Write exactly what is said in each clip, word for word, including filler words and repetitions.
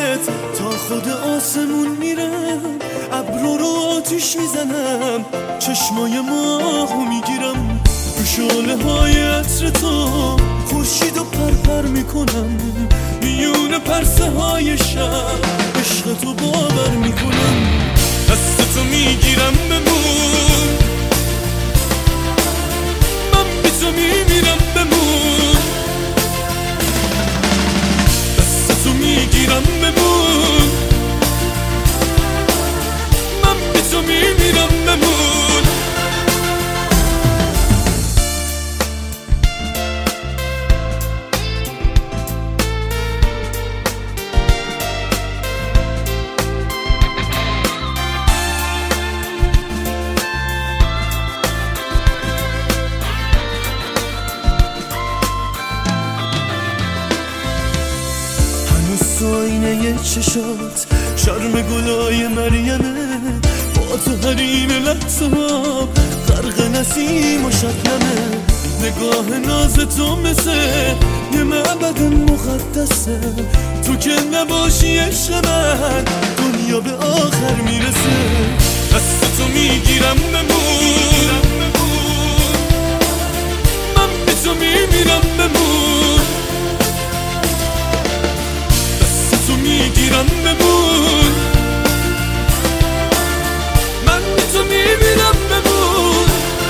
چشمت تا خود آسمون میرم، ابرو رو آتیش میزنم، چشمای ماهو میگیرم، رو شعله های عطر تو خورشید و پرپر میکنم، میون پرسه های شب عشق تو باور میکنم، دست تو میگیرم بمون، من بی تو میمیرم بمون، دست تو میگیرم بمون، من بی تو میمیرم بمون. آینه چشات شرم گلای مریمه، با تو حریم لحظه ها غرق نسیم و شبنمه، نگاه ناز تو مثل یه معبد مقدسه، تو که نباشی عشق من دنیا به آخر میرسه، دست تو میگیرم بمون، من بی تو میمیرم بمون، میگیرم بمون، من بی تو میمیرم بمون.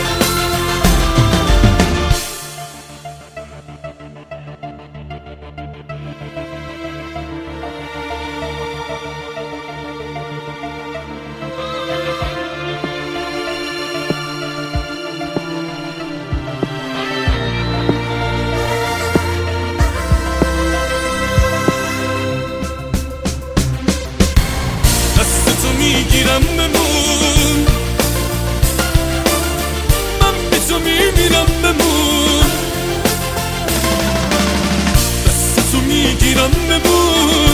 میگیرم بمون، من بی تو میمیرم بمون، دست تو میگیرم بمون.